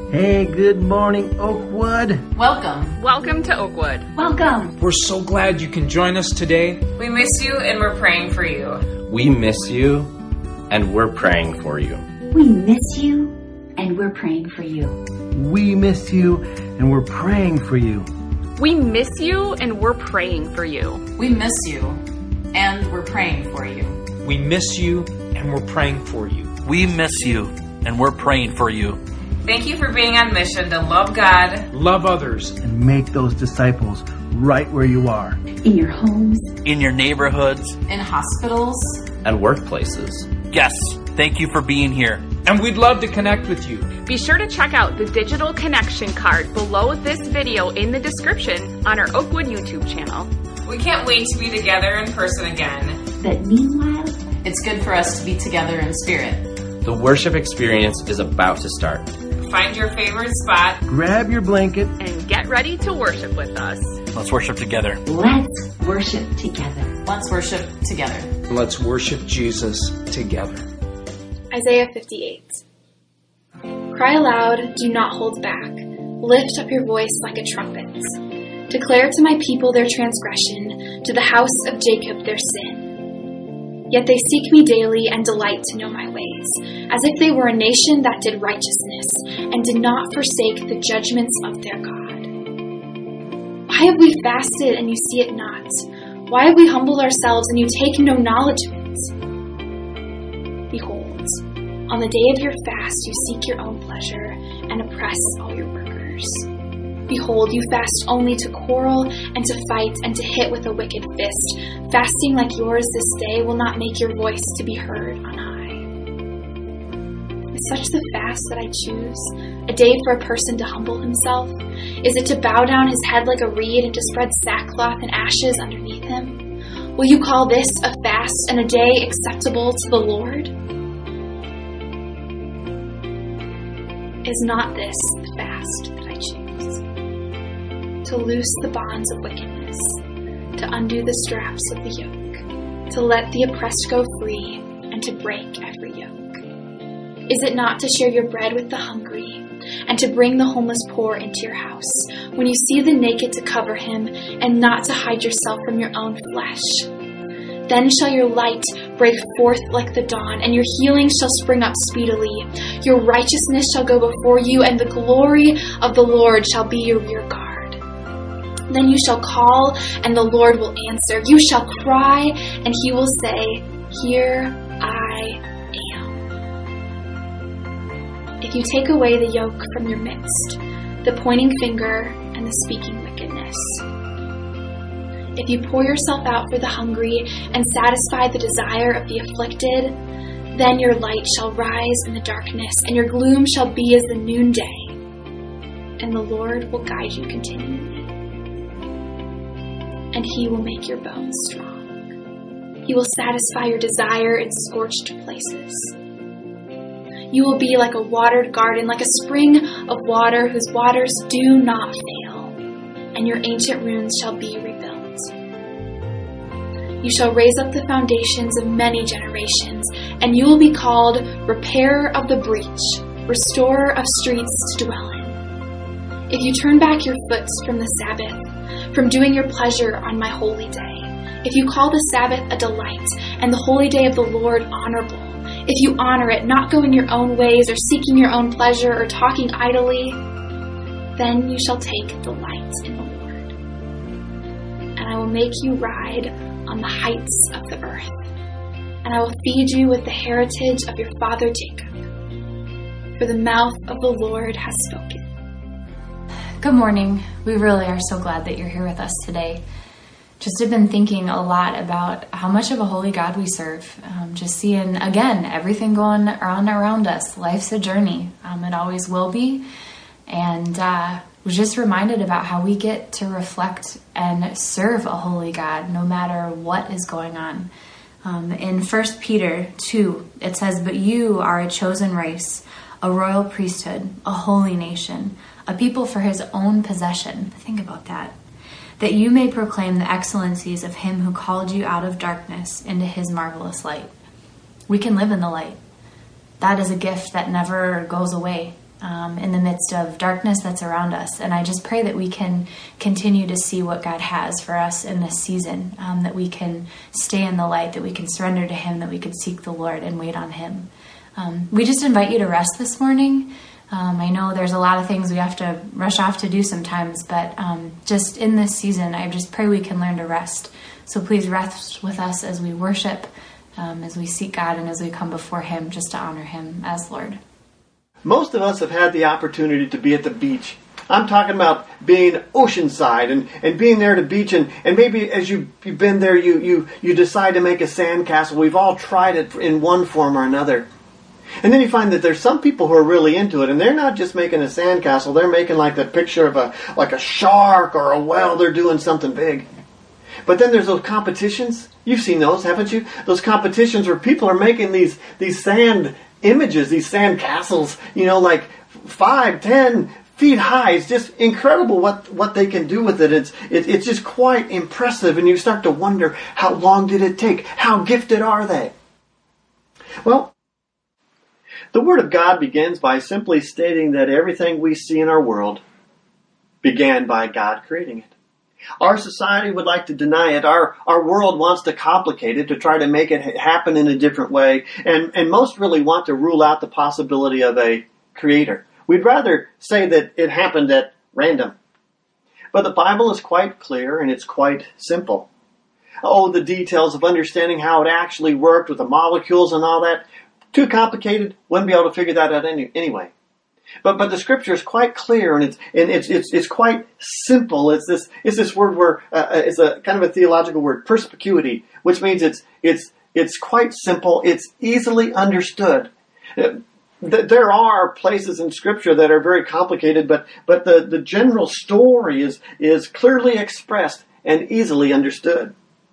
Hey, good morning, Oakwood. Welcome. Welcome to Oakwood. Welcome. We're so glad you can join us today. We miss you and we're praying for you. We miss you and we're praying for you. We miss you and we're praying for you. We miss you and we're praying for you. We miss you and we're praying for you. We miss you and we're praying for you. We miss you and we're praying for you. We miss you and we're praying for you. Thank you for being on mission to love God, love others, and make those disciples right where you are. In your homes, in your neighborhoods, in hospitals, and workplaces. Yes, thank you for being here. And we'd love to connect with you. Be sure to check out the digital connection card below this video in the description on our Oakwood YouTube channel. We can't wait to be together in person again. But meanwhile, it's good for us to be together in spirit. The worship experience is about to start. Find your favorite spot, grab your blanket, and get ready to worship with us. Let's worship together. Let's worship together. Let's worship together. Let's worship Jesus together. Isaiah 58. Cry aloud, do not hold back. Lift up your voice like a trumpet. Declare to my people their transgression, to the house of Jacob their sin. Yet they seek me daily and delight to know my ways, as if they were a nation that did righteousness and did not forsake the judgments of their God. Why have we fasted and you see it not? Why have we humbled ourselves and you take no knowledge of it? Behold, on the day of your fast you seek your own pleasure and oppress all your workers. Behold, you fast only to quarrel and to fight and to hit with a wicked fist. Fasting like yours this day will not make your voice to be heard on high. Is such the fast that I choose? A day for a person to humble himself? Is it to bow down his head like a reed and to spread sackcloth and ashes underneath him? Will you call this a fast and a day acceptable to the Lord? Is not this the fast that I choose? To loose the bonds of wickedness, to undo the straps of the yoke, to let the oppressed go free, and to break every yoke? Is it not to share your bread with the hungry, and to bring the homeless poor into your house, when you see the naked to cover him, and not to hide yourself from your own flesh? Then shall your light break forth like the dawn, and your healing shall spring up speedily. Your righteousness shall go before you, and the glory of the Lord shall be your rear guard. Then you shall call, and the Lord will answer. You shall cry, and he will say, Here I am. If you take away the yoke from your midst, the pointing finger and the speaking wickedness, if you pour yourself out for the hungry and satisfy the desire of the afflicted, then your light shall rise in the darkness, and your gloom shall be as the noonday, and the Lord will guide you continually. And he will make your bones strong. He will satisfy your desire in scorched places. You will be like a watered garden, like a spring of water whose waters do not fail, and your ancient ruins shall be rebuilt. You shall raise up the foundations of many generations, and you will be called Repairer of the Breach, Restorer of streets to dwell in. If you turn back your foot from the Sabbath, from doing your pleasure on my holy day, if you call the Sabbath a delight and the holy day of the Lord honorable, if you honor it, not going your own ways or seeking your own pleasure or talking idly, then you shall take delight in the Lord. And I will make you ride on the heights of the earth, and I will feed you with the heritage of your father Jacob, for the mouth of the Lord has spoken. Good morning. We really are so glad that you're here with us today. Just have been thinking a lot about how much of a holy God we serve. Just seeing, again, everything going on around us. Life's a journey. It always will be. And was just reminded about how we get to reflect and serve a holy God no matter what is going on. In 1 Peter 2, it says, But you are a chosen race, a royal priesthood, a holy nation, a people for his own possession. Think about that. That you may proclaim the excellencies of him who called you out of darkness into his marvelous light. We can live in the light. That is a gift that never goes away. in the midst of darkness that's around us. And I just pray that we can continue to see what God has for us in this season, that we can stay in the light, that we can surrender to Him, that we can seek the Lord and wait on Him. We just invite you to rest this morning. I know there's a lot of things we have to rush off to do sometimes, but just in this season, I just pray we can learn to rest. So please rest with us as we worship, as we seek God, and as we come before Him just to honor Him as Lord. Most of us have had the opportunity to be at the beach. I'm talking about being oceanside and being there at the beach, and maybe as you've been there, you decide to make a sandcastle. We've all tried it in one form or another. And then you find that there's some people who are really into it, and they're not just making a sandcastle, they're making like the picture of a shark or a whale. They're doing something big. But then there's those competitions. You've seen those, haven't you? Those competitions where people are making these sand images, these sand castles, like 5, 10 feet high. It's just incredible what they can do with it. It's just quite impressive, and you start to wonder, how long did it take? How gifted are they? Well, the Word of God begins by simply stating that everything we see in our world began by God creating it. Our society would like to deny it. Our world wants to complicate it, to try to make it happen in a different way. And most really want to rule out the possibility of a creator. We'd rather say that it happened at random. But the Bible is quite clear, and it's quite simple. Oh, the details of understanding how it actually worked with the molecules and all that, too complicated, wouldn't be able to figure that out anyway. But the Scripture is quite clear, and it's quite simple. It's this word where it's a kind of a theological word, perspicuity, which means it's quite simple. It's easily understood. There are places in Scripture that are very complicated, but the general story is clearly expressed and easily understood.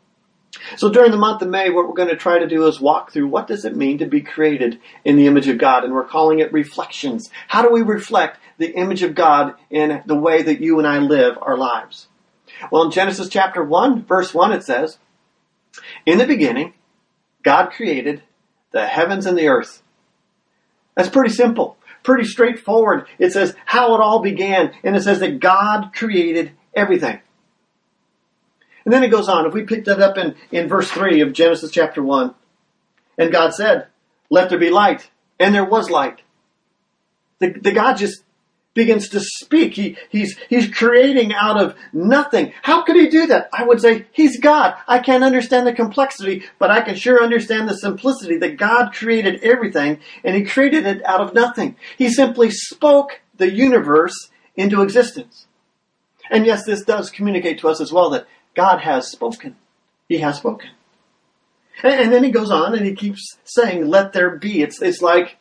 So during the month of May, what we're going to try to do is walk through what does it mean to be created in the image of God, and we're calling it reflections. How do we reflect the image of God in the way that you and I live our lives? Well, in Genesis chapter 1, verse 1, it says, "In the beginning, God created the heavens and the earth." That's pretty simple, pretty straightforward. It says how it all began, and it says that God created everything. And then it goes on. If we pick that up in verse 3 of Genesis chapter 1, and God said, "Let there be light," and there was light. The God just begins to speak. He's creating out of nothing. How could He do that? I would say He's God. I can't understand the complexity, but I can sure understand the simplicity that God created everything, and He created it out of nothing. He simply spoke the universe into existence. And yes, this does communicate to us as well that God has spoken. He has spoken. And then He goes on and He keeps saying, "Let there be." It's like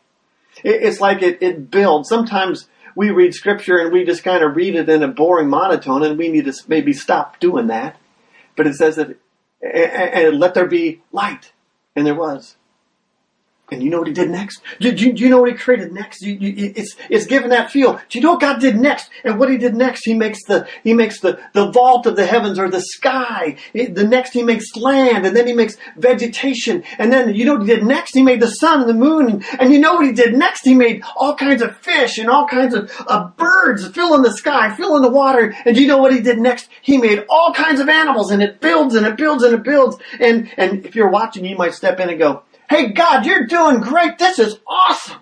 it builds. Sometimes we read Scripture and we just kind of read it in a boring monotone, and we need to maybe stop doing that. But it says that, and let there be light. And there was. And you know what He did next? Do you know what He created next? It's given that feel. Do you know what God did next? And what He did next, He makes the vault of the heavens, or the sky. The next He makes land, and then He makes vegetation. And then you know what He did next? He made the sun and the moon. And you know what He did next? He made all kinds of fish and all kinds of birds filling the sky, filling the water. And do you know what He did next? He made all kinds of animals, and it builds and it builds and it builds. And if you're watching, you might step in and go, "Hey, God, you're doing great. This is awesome."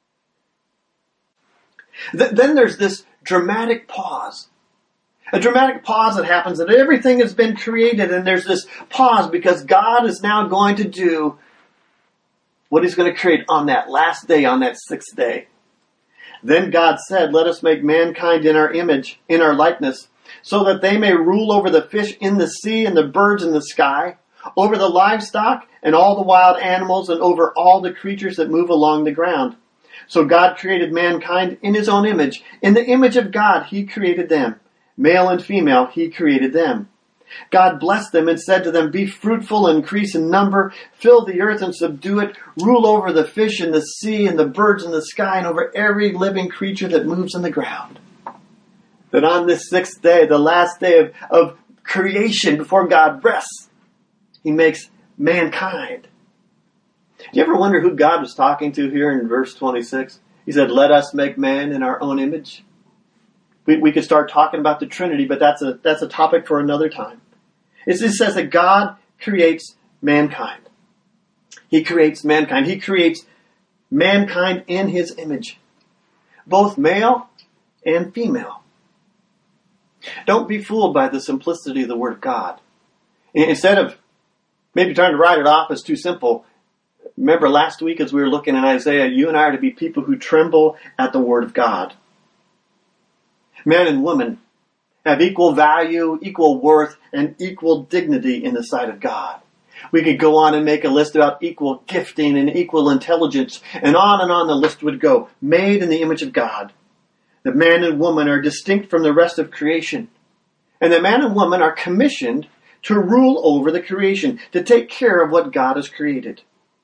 Then there's this dramatic pause. A dramatic pause that happens, that everything has been created, and there's this pause because God is now going to do what He's going to create on that last day, on that sixth day. Then God said, "Let us make mankind in our image, in our likeness, so that they may rule over the fish in the sea and the birds in the sky, over the livestock and all the wild animals, and over all the creatures that move along the ground." So God created mankind in His own image. In the image of God, He created them. Male and female, He created them. God blessed them and said to them, "Be fruitful and increase in number, fill the earth and subdue it, rule over the fish in the sea and the birds in the sky, and over every living creature that moves in the ground." That on this sixth day, the last day of creation before God rests, He makes mankind. Do you ever wonder who God was talking to here in verse 26? He said, let us make man in our own image. We could start talking about the Trinity, but that's a topic for another time. It says that God creates mankind. He creates mankind. He creates mankind in his image, both male and female. Don't be fooled by the simplicity of the Word of God. Instead of maybe trying to write it off as too simple, remember last week as we were looking at Isaiah, you and I are to be people who tremble at the Word of God. Men and women have equal value, equal worth, and equal dignity in the sight of God. We could go on and make a list about equal gifting and equal intelligence, and on the list would go. Made in the image of God. The man and woman are distinct from the rest of creation. And the man and woman are commissioned to rule over the creation, to take care of what God has created.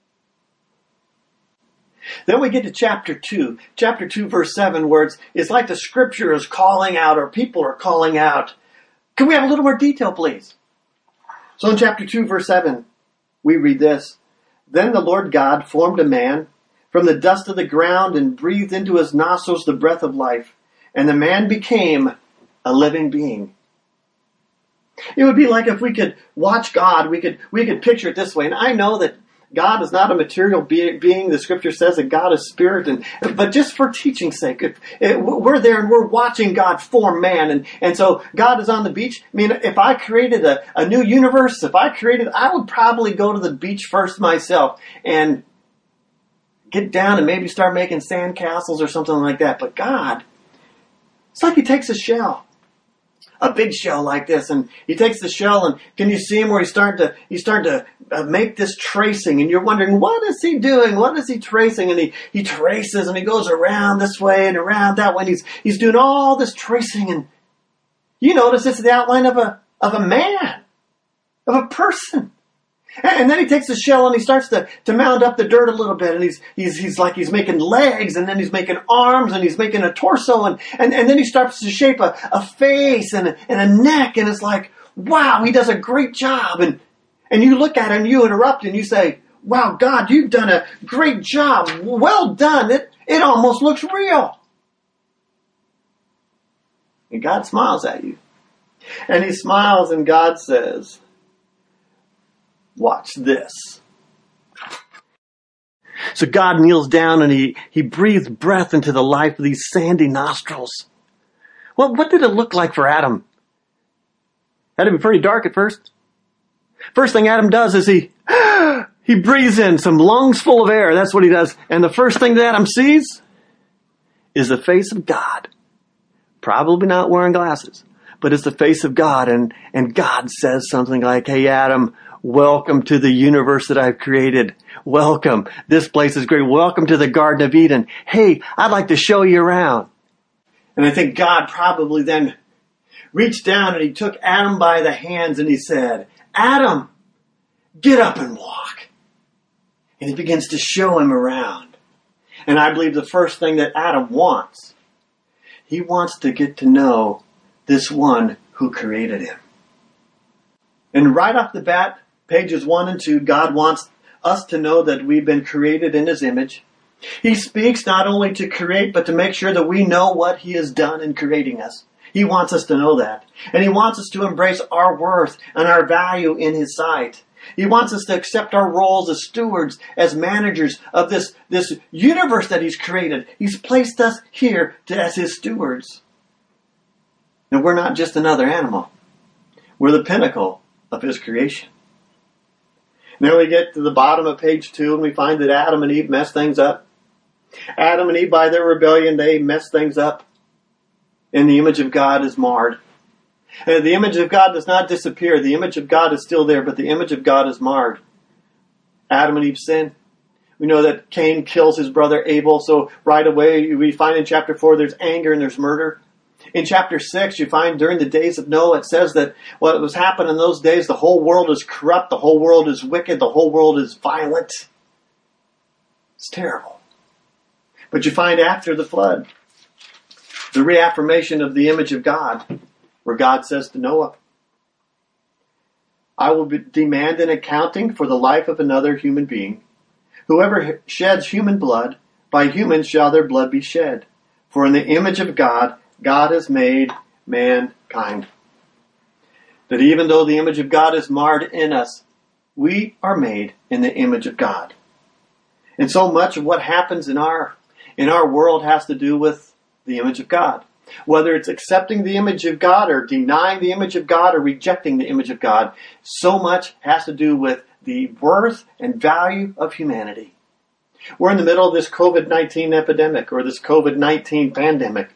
Then we get to chapter 2. Chapter 2, verse 7, where it's like the scripture is calling out, or people are calling out. Can we have a little more detail, please? So in chapter 2, verse 7, we read this. Then the Lord God formed a man from the dust of the ground and breathed into his nostrils the breath of life. And the man became a living being. It would be like if we could watch God, we could picture it this way. And I know that God is not a material being. The scripture says that God is spirit. But just for teaching's sake, we're there and we're watching God form man. And so God is on the beach. I mean, if I created a new universe, I would probably go to the beach first myself and get down and maybe start making sand castles or something like that. But God, it's like he takes a shell. A big shell like this, and he takes the shell, and can you see him where he's starting to make this tracing, and you're wondering, what is he doing? What is he tracing? And he traces, and he goes around this way and around that way, and he's doing all this tracing, and you notice it's the outline of a man, of a person. And then he takes the shell and he starts to mound up the dirt a little bit, and he's making legs, and then he's making arms, and he's making a torso, and then he starts to shape a face and a neck, and it's like, wow, he does a great job. And you look at him, you interrupt, and you say, wow, God, you've done a great job. Well done. It almost looks real. And God smiles at you. And he smiles, and God says, watch this. So God kneels down and he breathes breath into the life of these sandy nostrils. Well, what did it look like for Adam? Had to be pretty dark at first. First thing Adam does is he breathes in some lungs full of air. That's what he does. And the first thing that Adam sees is the face of God. Probably not wearing glasses, but it's the face of God. And God says something like, hey, Adam, welcome to the universe that I've created. Welcome. This place is great. Welcome to the Garden of Eden. Hey, I'd like to show you around. And I think God probably then reached down and he took Adam by the hands and he said, Adam, get up and walk. And he begins to show him around. And I believe the first thing that Adam wants, he wants to get to know this one who created him. And right off the bat, pages 1 and 2, God wants us to know that we've been created in his image. He speaks not only to create, but to make sure that we know what he has done in creating us. He wants us to know that. And he wants us to embrace our worth and our value in his sight. He wants us to accept our roles as stewards, as managers of this universe that he's created. He's placed us here as his stewards. And we're not just another animal. We're the pinnacle of his creation. And then we get to the bottom of page 2 and we find that Adam and Eve messed things up. Adam and Eve, by their rebellion, they messed things up. And the image of God is marred. And the image of God does not disappear. The image of God is still there, but the image of God is marred. Adam and Eve sin. We know that Cain kills his brother Abel. So right away we find in chapter 4 there's anger and there's murder. In chapter 6, you find during the days of Noah, it says that what was happening in those days, the whole world is corrupt, the whole world is wicked, the whole world is violent. It's terrible. But you find after the flood, the reaffirmation of the image of God, where God says to Noah, I will demand an accounting for the life of another human being. Whoever sheds human blood, by humans shall their blood be shed. For in the image of God, God has made mankind. That even though the image of God is marred in us, we are made in the image of God. And so much of what happens in our world has to do with the image of God. Whether it's accepting the image of God or denying the image of God or rejecting the image of God, so much has to do with the worth and value of humanity. We're in the middle of this COVID-19 epidemic or this COVID-19 pandemic.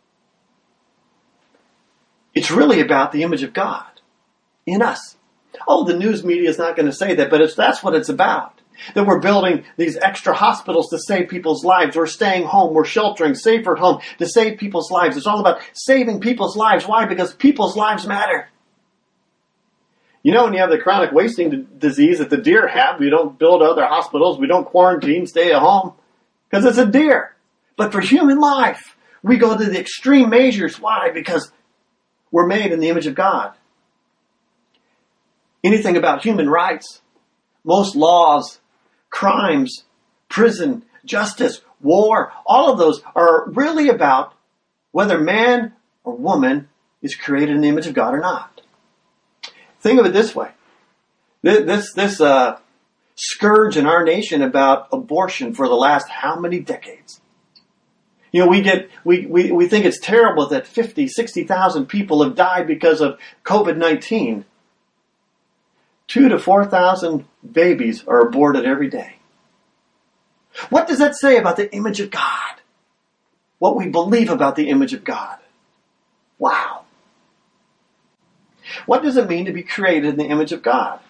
It's really about the image of God in us. Oh, the news media is not going to say that, but that's what it's about. That we're building these extra hospitals to save people's lives. We're staying home. We're sheltering safer at home to save people's lives. It's all about saving people's lives. Why? Because people's lives matter. You know, when you have the chronic wasting disease that the deer have, we don't build other hospitals. We don't quarantine, stay at home. Because it's a deer. But for human life, we go to the extreme measures. Why? Because we're made in the image of God. Anything about human rights, most laws, crimes, prison, justice, war, all of those are really about whether man or woman is created in the image of God or not. Think of it this way. This scourge in our nation about abortion for the last how many decades? You know, we think it's terrible that 50, 60,000 people have died because of COVID-19. 2,000 to 4,000 babies are aborted every day. What does that say about the image of God? What we believe about the image of God? Wow. What does it mean to be created in the image of God?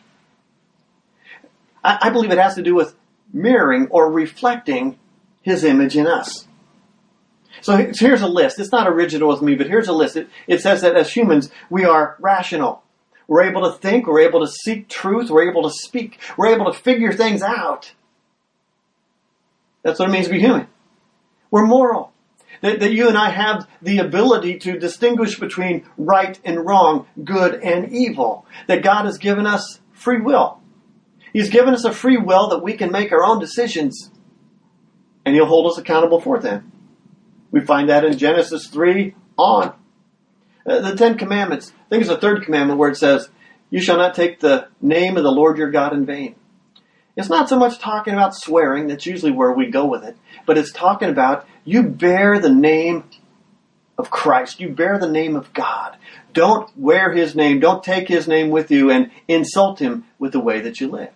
I believe it has to do with mirroring or reflecting His image in us. So here's a list. It's not original with me, but here's a list. It says that as humans, we are rational. We're able to think. We're able to seek truth. We're able to speak. We're able to figure things out. That's what it means to be human. We're moral. That you and I have the ability to distinguish between right and wrong, good and evil. That God has given us free will. He's given us a free will that we can make our own decisions. And He'll hold us accountable for them. We find that in Genesis 3 on. The Ten Commandments. I think it's the third commandment where it says, you shall not take the name of the Lord your God in vain. It's not so much talking about swearing. That's usually where we go with it. But it's talking about you bear the name of Christ. You bear the name of God. Don't wear His name. Don't take His name with you and insult Him with the way that you live.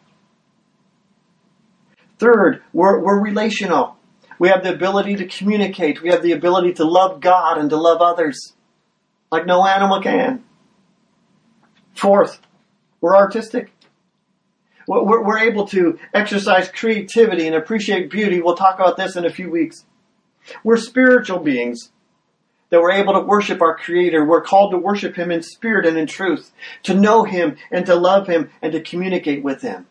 Third, we're relational. We have the ability to communicate. We have the ability to love God and to love others like no animal can. Fourth, we're artistic. We're able to exercise creativity and appreciate beauty. We'll talk about this in a few weeks. We're spiritual beings, that we're able to worship our Creator. We're called to worship Him in spirit and in truth, to know Him and to love Him and to communicate with Him.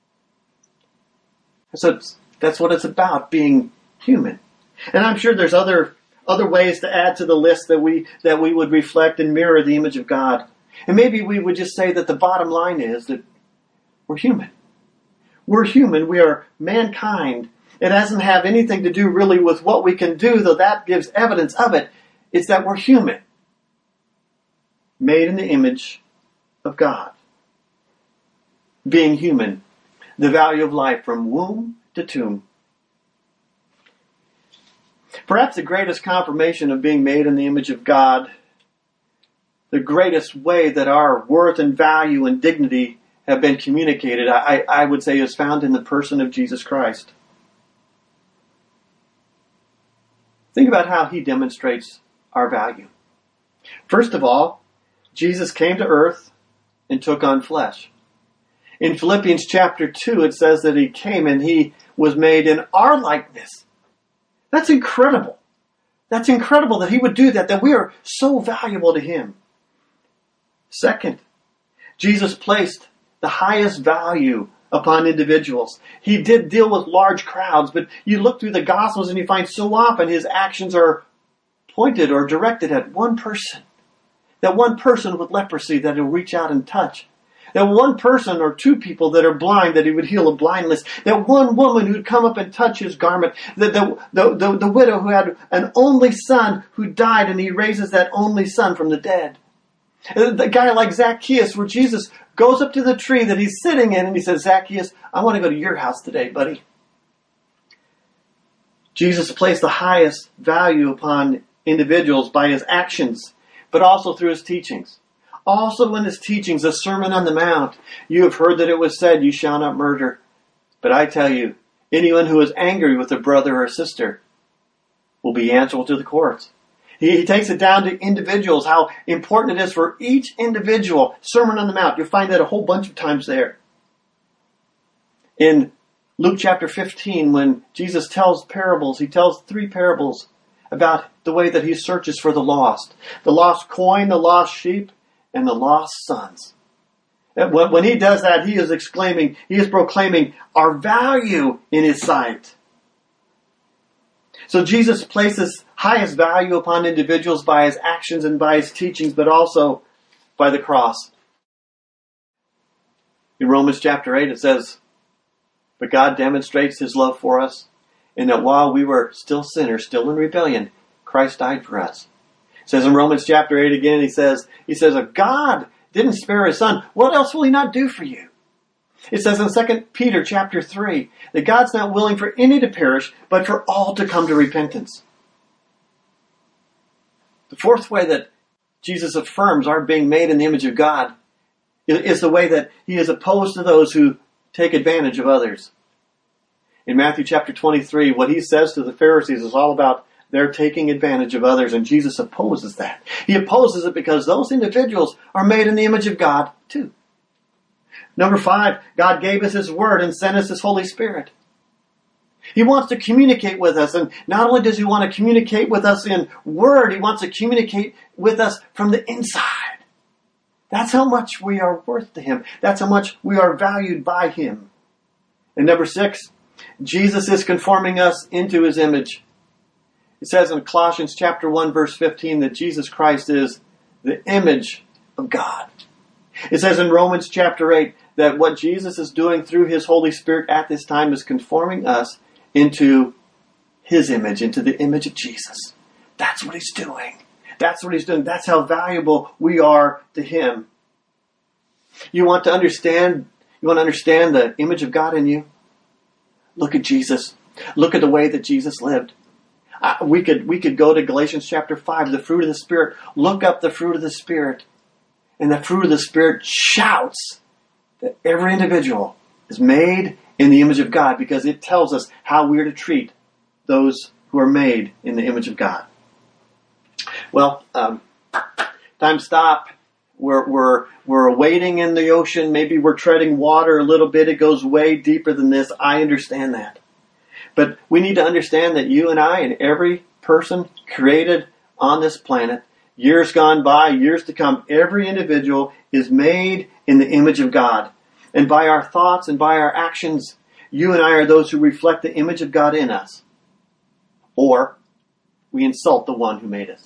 So that's what it's about, being human. And I'm sure there's other ways to add to the list that we would reflect and mirror the image of God. And maybe we would just say that the bottom line is that we're human. We're human. We are mankind. It doesn't have anything to do really with what we can do, though that gives evidence of it. It's that we're human. Made in the image of God. Being human. The value of life from womb to tomb. Perhaps the greatest confirmation of being made in the image of God, the greatest way that our worth and value and dignity have been communicated, I would say, is found in the person of Jesus Christ. Think about how He demonstrates our value. First of all, Jesus came to earth and took on flesh. In Philippians chapter 2, it says that He came and He was made in our likeness. That's incredible. That's incredible that He would do that we are so valuable to Him. Second, Jesus placed the highest value upon individuals. He did deal with large crowds, but you look through the Gospels and you find so often His actions are pointed or directed at one person. That one person with leprosy that He'll reach out and touch. That one person or two people that are blind, that he would heal a blindness. That one woman who'd come up and touch his garment. The widow who had an only son who died, and he raises that only son from the dead. The guy like Zacchaeus, where Jesus goes up to the tree that he's sitting in, and he says, Zacchaeus, I want to go to your house today, buddy. Jesus placed the highest value upon individuals by his actions, but also through his teachings. Also in his teachings, the Sermon on the Mount, you have heard that it was said, you shall not murder. But I tell you, anyone who is angry with a brother or sister will be answerable to the courts. He takes it down to individuals, how important it is for each individual. Sermon on the Mount, you'll find that a whole bunch of times there. In Luke chapter 15, when Jesus tells parables, he tells 3 parables about the way that he searches for the lost. The lost coin, the lost sheep, and the lost sons. And when he does that, he is proclaiming our value in his sight. So Jesus places highest value upon individuals by his actions and by his teachings, but also by the cross. In Romans chapter 8 it says, but God demonstrates his love for us, in that while we were still sinners, still in rebellion, Christ died for us. It says in Romans chapter 8 again, he says, if God didn't spare his son, what else will he not do for you? It says in 2 Peter chapter 3 that God's not willing for any to perish, but for all to come to repentance. The fourth way that Jesus affirms our being made in the image of God is the way that he is opposed to those who take advantage of others. In Matthew chapter 23, what he says to the Pharisees is all about their taking advantage of others, and Jesus opposes that. He opposes it because those individuals are made in the image of God too. Number 5, God gave us his word and sent us his Holy Spirit. He wants to communicate with us, and not only does he want to communicate with us in word, he wants to communicate with us from the inside. That's how much we are worth to him. That's how much we are valued by him. And number 6, Jesus is conforming us into his image. It says in Colossians chapter 1 verse 15 that Jesus Christ is the image of God. It says in Romans chapter 8 that what Jesus is doing through his Holy Spirit at this time is conforming us into his image, into the image of Jesus. That's what he's doing. That's what he's doing. That's how valuable we are to him. You want to understand the image of God in you? Look at Jesus. Look at the way that Jesus lived. We could go to Galatians chapter 5, the fruit of the Spirit. Look up the fruit of the Spirit. And the fruit of the Spirit shouts that every individual is made in the image of God, because it tells us how we're to treat those who are made in the image of God. Well, time stop. We're wading in the ocean. Maybe we're treading water a little bit. It goes way deeper than this. I understand that. But we need to understand that you and I and every person created on this planet, years gone by, years to come, every individual is made in the image of God. And by our thoughts and by our actions, you and I are those who reflect the image of God in us. Or we insult the one who made us.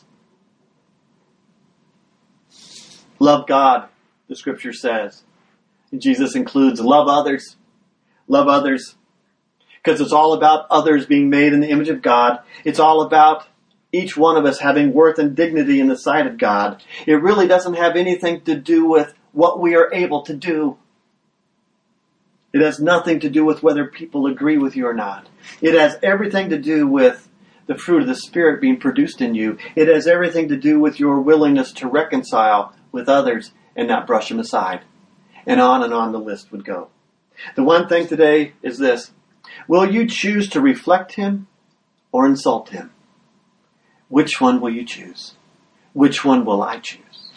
Love God, the scripture says. And Jesus includes love others. Love others. Because it's all about others being made in the image of God. It's all about each one of us having worth and dignity in the sight of God. It really doesn't have anything to do with what we are able to do. It has nothing to do with whether people agree with you or not. It has everything to do with the fruit of the Spirit being produced in you. It has everything to do with your willingness to reconcile with others and not brush them aside. And on the list would go. The one thing today is this. Will you choose to reflect him or insult him? Which one will you choose? Which one will I choose?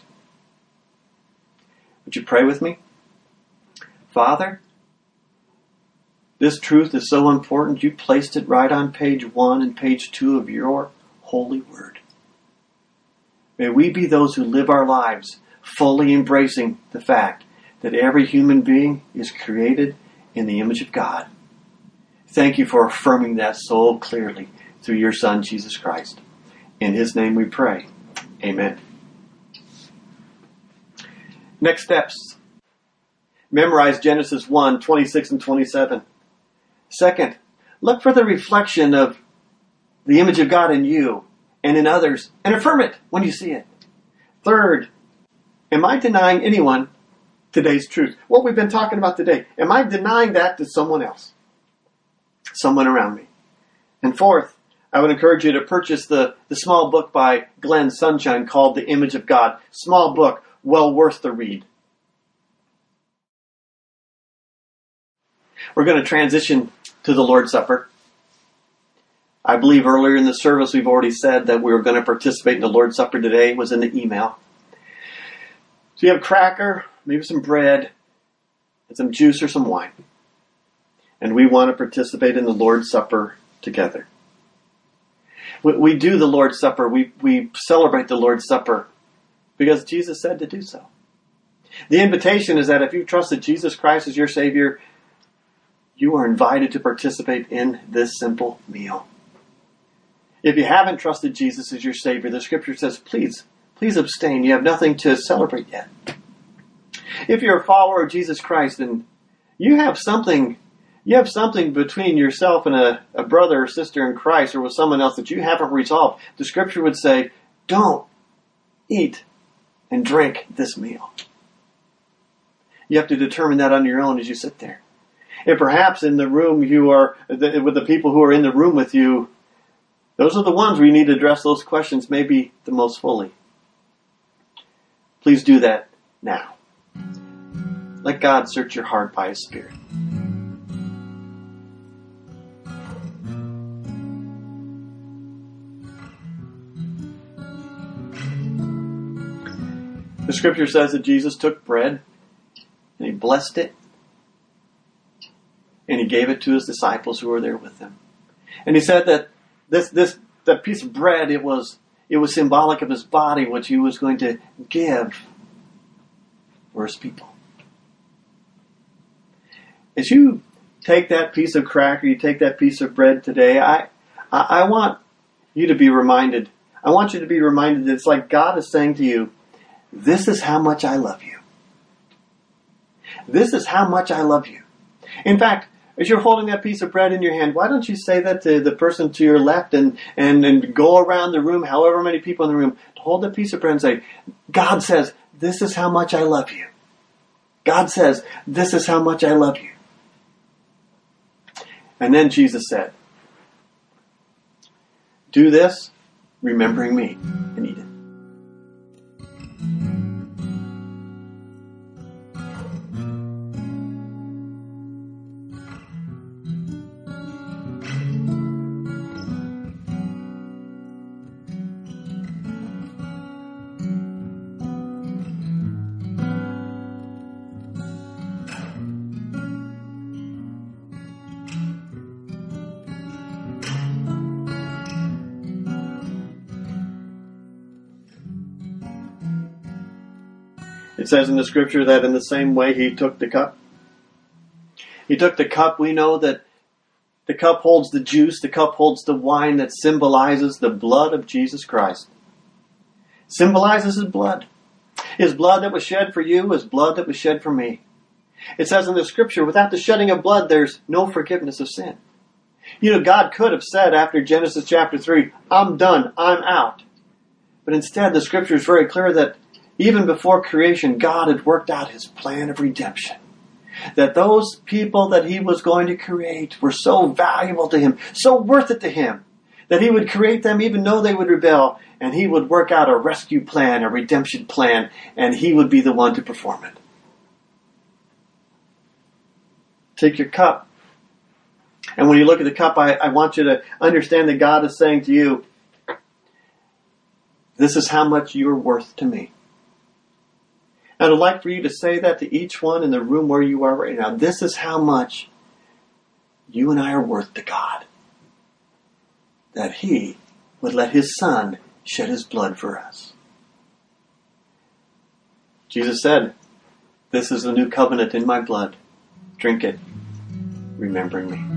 Would you pray with me? Father, this truth is so important. You placed it right on page 1 and page 2 of your holy word. May we be those who live our lives fully embracing the fact that every human being is created in the image of God. Thank you for affirming that so clearly through your Son, Jesus Christ. In his name we pray. Amen. Next steps. Memorize Genesis 1, 26 and 27. Second, look for the reflection of the image of God in you and in others, and affirm it when you see it. Third, am I denying anyone today's truth? What we've been talking about today, am I denying that to someone else? Someone around me. And fourth, I would encourage you to purchase the small book by Glenn Sunshine called The Image of God. Small book, well worth the read. We're going to transition to the Lord's Supper. I believe earlier in the service we've already said that we were going to participate in the Lord's Supper today. It was in the email. So you have a cracker, maybe some bread, and some juice or some wine. And we want to participate in the Lord's Supper together. We do the Lord's Supper. We celebrate the Lord's Supper because Jesus said to do so. The invitation is that if you trusted Jesus Christ as your Savior, you are invited to participate in this simple meal. If you haven't trusted Jesus as your Savior, the Scripture says, please abstain. You have nothing to celebrate yet. If you're a follower of Jesus Christ, then you have something between yourself and a brother or sister in Christ or with someone else that you haven't resolved. The Scripture would say, don't eat and drink this meal. You have to determine that on your own as you sit there. And perhaps in the room you are, with the people who are in the room with you, those are the ones where you need to address those questions maybe the most fully. Please do that now. Let God search your heart by His Spirit. The Scripture says that Jesus took bread and He blessed it and He gave it to His disciples who were there with Him. And He said that that piece of bread, it was symbolic of His body, which He was going to give for His people. As you take that piece of cracker, you take that piece of bread today, I want you to be reminded. I want you to be reminded that it's like God is saying to you, this is how much I love you. This is how much I love you. In fact, as you're holding that piece of bread in your hand, why don't you say that to the person to your left and go around the room, however many people in the room, hold that piece of bread and say, God says, this is how much I love you. God says, this is how much I love you. And then Jesus said, do this, remembering me, and eat it. It says in the Scripture that in the same way He took the cup. He took the cup. We know that the cup holds the juice. The cup holds the wine that symbolizes the blood of Jesus Christ. Symbolizes His blood. His blood that was shed for you, His blood that was shed for me. It says in the Scripture, without the shedding of blood, there's no forgiveness of sin. You know, God could have said after Genesis chapter 3, I'm done, I'm out. But instead, the Scripture is very clear that even before creation, God had worked out His plan of redemption. That those people that He was going to create were so valuable to Him, so worth it to Him, that He would create them even though they would rebel, and He would work out a rescue plan, a redemption plan, and He would be the one to perform it. Take your cup. And when you look at the cup, I want you to understand that God is saying to you, this is how much you're worth to me. And I'd like for you to say that to each one in the room where you are right now. This is how much you and I are worth to God. That He would let His Son shed His blood for us. Jesus said, this is the new covenant in my blood. Drink it, remembering me.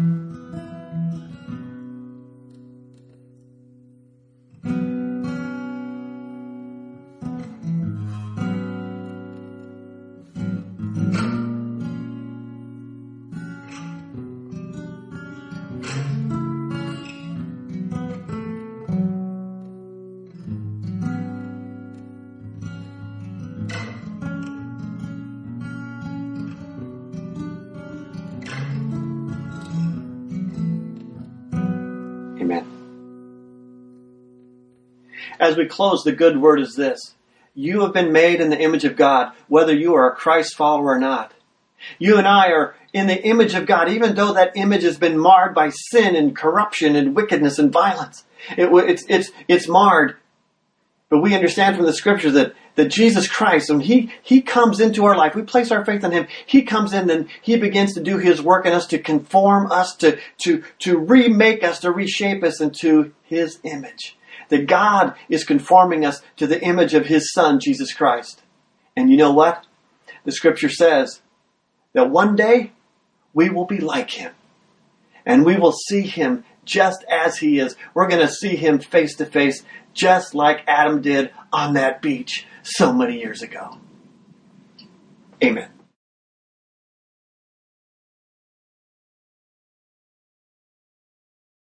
as we close, the good word is this. You have been made in the image of God, whether you are a Christ follower or not. You and I are in the image of God, even though that image has been marred by sin and corruption and wickedness and violence. It's marred. But we understand from the scripture that Jesus Christ, when He comes into our life, we place our faith in Him, He comes in and He begins to do His work in us to conform us, to remake us, to reshape us into His image. That God is conforming us to the image of His Son, Jesus Christ. And you know what? The scripture says that one day we will be like Him. And we will see Him just as He is. We're going to see Him face to face, just like Adam did on that beach so many years ago. Amen.